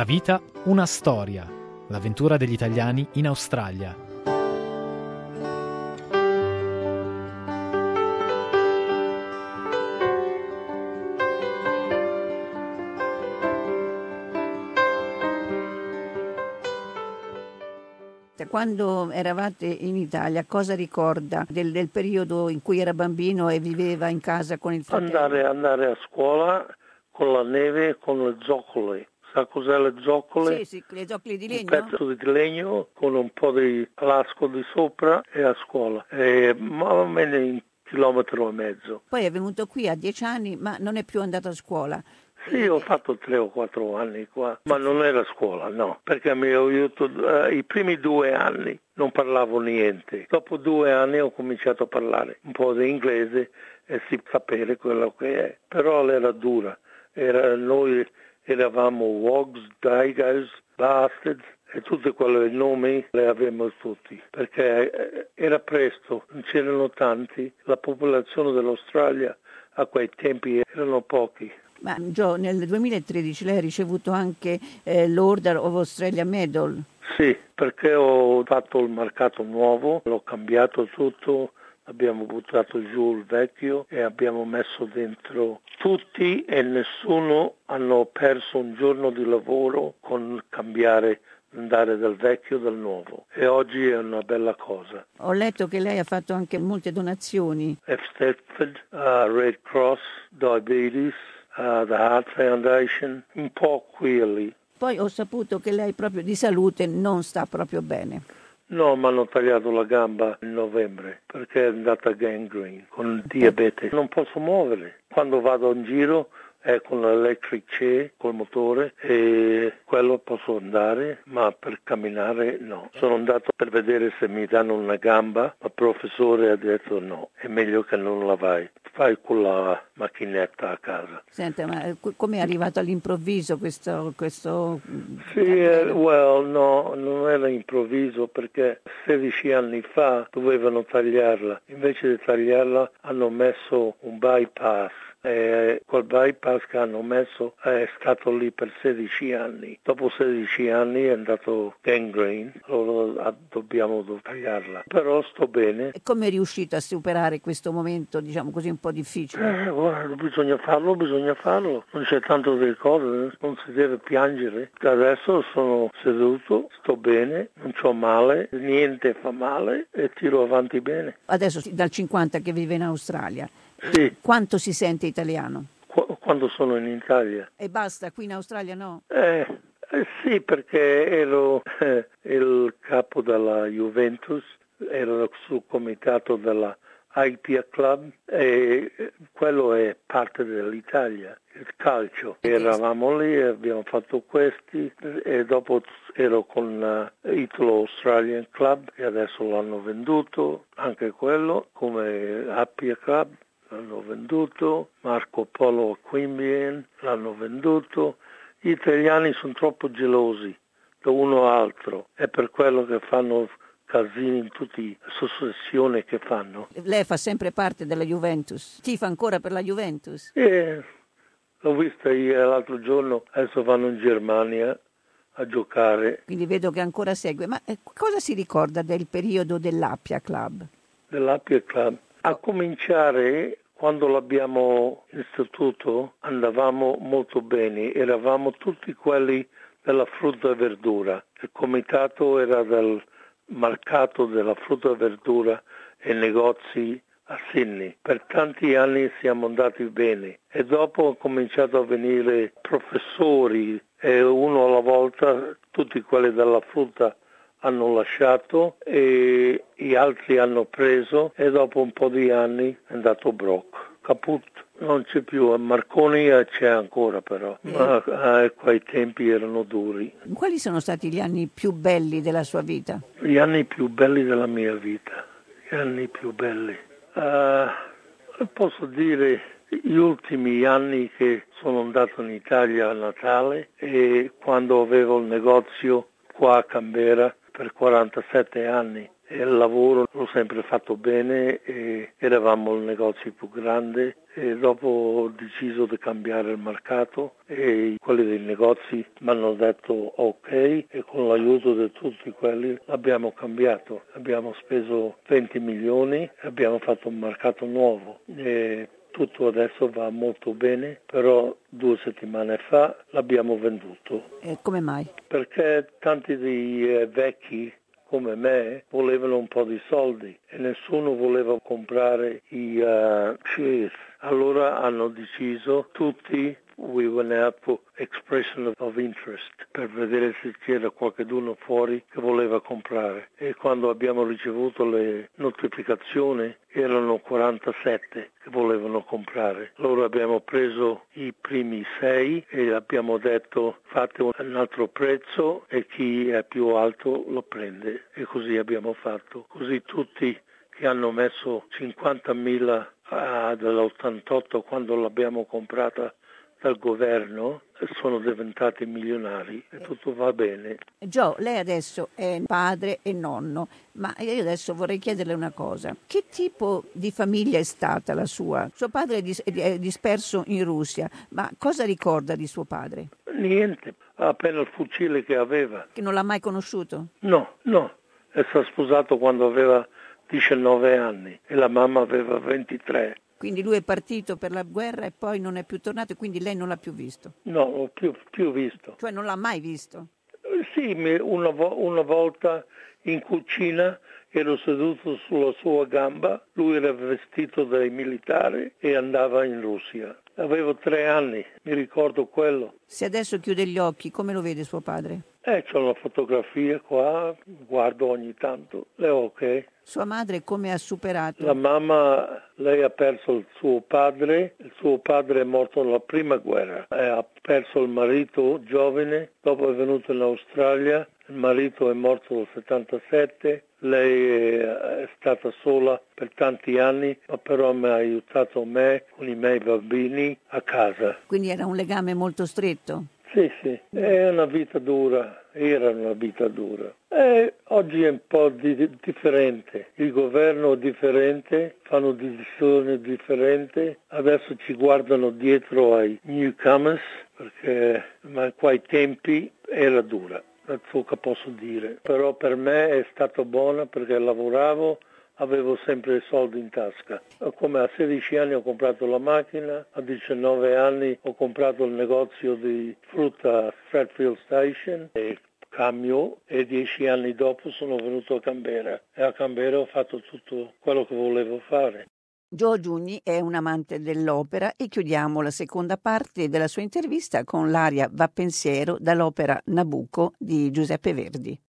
Una vita, una storia. L'avventura degli italiani in Australia. Quando eravate in Italia, cosa ricorda del periodo in cui era bambino e viveva in casa con il fratello? Andare a scuola con la neve, con le zoccole. Sa cos'è le zoccole? Sì, le zoccole di legno? Un pezzo di legno con un po' di lasco di sopra e a scuola. Ma o meno un chilometro e mezzo. Poi è venuto qui a 10 anni, ma non è più andato a scuola. Sì, ho fatto 3 o 4 anni qua, ma non era scuola, no, perché mi ha aiutato i primi 2 anni non parlavo niente. Dopo 2 anni ho cominciato a parlare un po' di inglese e sapere quello che è. Però era dura. Noi eravamo Wogs, Daigers, Bastards e tutti quei nomi li avevamo tutti, perché era presto, non c'erano tanti, la popolazione dell'Australia a quei tempi erano pochi. Ma Joe, nel 2013 lei ha ricevuto anche l'Order of Australia Medal. Sì, perché ho fatto il mercato nuovo, l'ho cambiato tutto, abbiamo buttato giù il vecchio e abbiamo messo dentro tutti e nessuno hanno perso un giorno di lavoro con cambiare, andare dal vecchio al nuovo. E oggi è una bella cosa. Ho letto che lei ha fatto anche molte donazioni. F. Stepford, Red Cross, Diabetes, the Heart Foundation, un po' qui e lì. Poi ho saputo che lei proprio di salute non sta proprio bene. No, mi hanno tagliato la gamba in novembre perché è andata gangrene con il diabete. Non posso muovere. Quando vado in giro è con l'electric chair, col motore, e quello posso andare, ma per camminare no. Sono andato per vedere se mi danno una gamba, ma il professore ha detto no, è meglio che non la fai con la macchinetta a casa. Senta, ma come è arrivato all'improvviso questo... Sì, no, non era improvviso perché 16 anni fa dovevano tagliarla. Invece di tagliarla hanno messo un bypass. E quel bypass che hanno messo è stato lì per 16 anni. Dopo 16 anni è andato gangrene, allora dobbiamo tagliarla. Però sto bene. E come è riuscito a superare questo momento, diciamo così, un po' difficile? Guarda, bisogna farlo. Non c'è tanto delle cose, non si deve piangere. Adesso sono seduto, sto bene, non c'ho male, niente fa male e tiro avanti bene. Adesso dal 50 che vive in Australia. Sì. Quanto si sente italiano? Quando sono in Italia. E basta, qui in Australia no? Sì, perché ero il capo della Juventus, ero sul comitato della Apia Club e quello è parte dell'Italia, il calcio. Eravamo lì, abbiamo fatto questi e dopo ero con Italo Australian Club e adesso l'hanno venduto, anche quello come Apia Club. L'hanno venduto, Marco Polo Quimbian l'hanno venduto. Gli italiani sono troppo gelosi da uno all'altro, è per quello che fanno casini in tutte le associazioni che fanno. Lei fa sempre parte della Juventus, tifa ancora per la Juventus? L'ho vista io l'altro giorno, adesso vanno in Germania a giocare. Quindi vedo che ancora segue, ma cosa si ricorda del periodo dell'Appia Club? Dell'Appia Club? A cominciare, quando l'abbiamo istituto, andavamo molto bene, eravamo tutti quelli della frutta e verdura. Il comitato era del mercato della frutta e verdura e negozi a Sydney. Per tanti anni siamo andati bene e dopo hanno cominciato a venire professori e uno alla volta tutti quelli della frutta hanno lasciato e gli altri hanno preso e dopo un po' di anni è andato Brock, caput, non c'è più, a Marconi c'è ancora però, ma a quei tempi erano duri. Quali sono stati gli anni più belli della sua vita? Gli anni più belli della mia vita, gli anni più belli. Posso dire gli ultimi anni che sono andato in Italia a Natale e quando avevo il negozio qua a Canberra per 47 anni. E il lavoro l'ho sempre fatto bene e eravamo il negozio più grande e dopo ho deciso di cambiare il mercato e quelli dei negozi mi hanno detto ok e con l'aiuto di tutti quelli l'abbiamo cambiato. Abbiamo speso 20 milioni e abbiamo fatto un mercato nuovo. E tutto adesso va molto bene, però 2 settimane fa l'abbiamo venduto. Come mai? Perché tanti dei vecchi come me volevano un po' di soldi e nessuno voleva comprare i shares. Allora hanno deciso tutti, we went out for expression of interest per vedere se c'era qualcuno fuori che voleva comprare. E quando abbiamo ricevuto le notificazioni erano 47 che volevano comprare. Allora abbiamo preso i primi 6 e abbiamo detto fate un altro prezzo e chi è più alto lo prende. E così abbiamo fatto. Così tutti che hanno messo 50.000 dall'88 quando l'abbiamo comprata dal governo sono diventati milionari e tutto va bene. Joe, lei adesso è padre e nonno, ma io adesso vorrei chiederle una cosa. Che tipo di famiglia è stata la sua? Suo padre è disperso in Russia, ma cosa ricorda di suo padre? Niente, appena il fucile che aveva. Che non l'ha mai conosciuto? No, è stato sposato quando aveva 19 anni e la mamma aveva 23. Quindi lui è partito per la guerra e poi non è più tornato e quindi lei non l'ha più visto? No, non l'ho più visto. Cioè non l'ha mai visto? Sì, una volta in cucina ero seduto sulla sua gamba, lui era vestito da militare e andava in Russia. Avevo 3 anni, mi ricordo quello. Se adesso chiude gli occhi, come lo vede suo padre? C'ho una fotografia qua, guardo ogni tanto, è ok. Sua madre come ha superato? La mamma, lei ha perso il suo padre è morto nella prima guerra, ha perso il marito giovane, dopo è venuto in Australia, il marito è morto nel 77, lei è stata sola per tanti anni, ma però mi ha aiutato me con i miei bambini a casa. Quindi era un legame molto stretto? Sì, è una vita dura, era una vita dura. Oggi è un po' differente, il governo è differente, fanno decisioni differenti, adesso ci guardano dietro ai newcomers, ma quei tempi era dura, è ciò che posso dire. Però per me è stato buono perché lavoravo, avevo sempre i soldi in tasca. Come a 16 anni ho comprato la macchina, a 19 anni ho comprato il negozio di frutta a Stratfield Station e cambio e 10 anni dopo sono venuto a Canberra e a Canberra ho fatto tutto quello che volevo fare. Joe Giugni è un amante dell'opera e chiudiamo la seconda parte della sua intervista con l'aria Va pensiero dall'opera Nabucco di Giuseppe Verdi.